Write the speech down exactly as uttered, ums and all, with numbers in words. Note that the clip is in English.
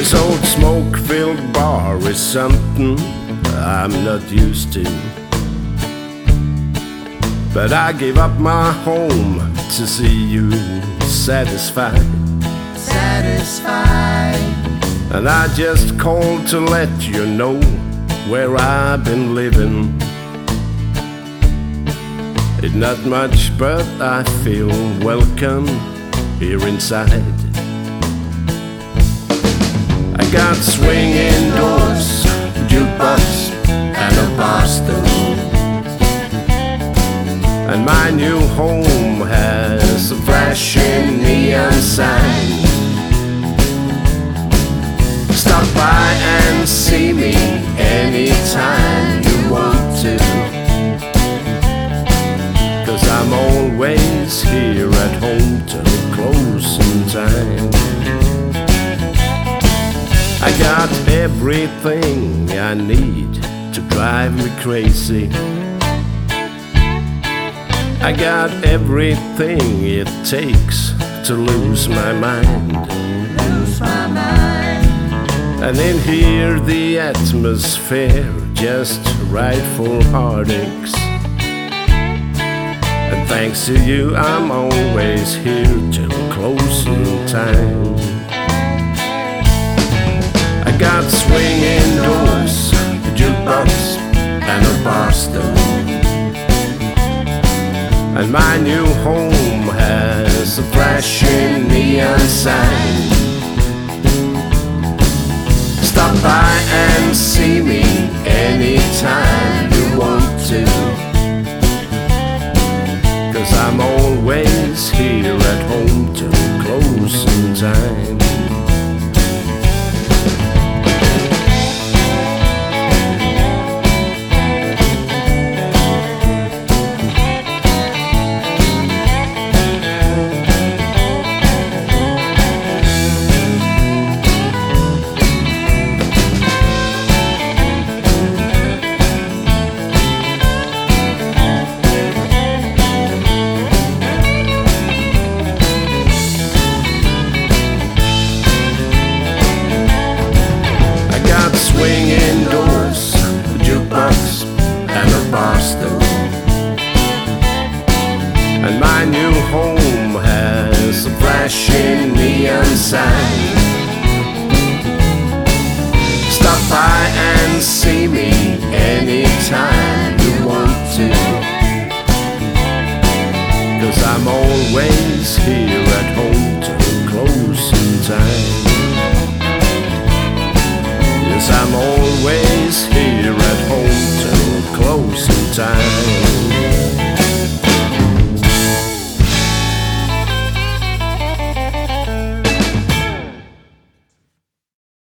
This old smoke-filled bar is something I'm not used to, but I gave up my home to see you satisfied. Satisfied. And I just called to let you know where I've been living. It's not much, but I feel welcome here inside. I got swinging doors, jukebox, and a bar stool, and my new home has a flashing neon sign. Stop by and see me anytime you want to, 'cause I'm always here at home till closing time. I got everything I need to drive me crazy. I got everything it takes to lose my mind. Lose my mind. And in here the atmosphere just right for heartaches. And thanks to you I'm always here till closing time. I got swinging doors, a jukebox, and a bar stool, and my new home has a flashing neon sign. Stop by and see me anytime you want to, 'cause I'm always here at home till closing time. Swinging doors, a jukebox, and a bar stool, and my new home has a flashing neon sign. Stop by and see me anytime you want to, 'cause I'm always here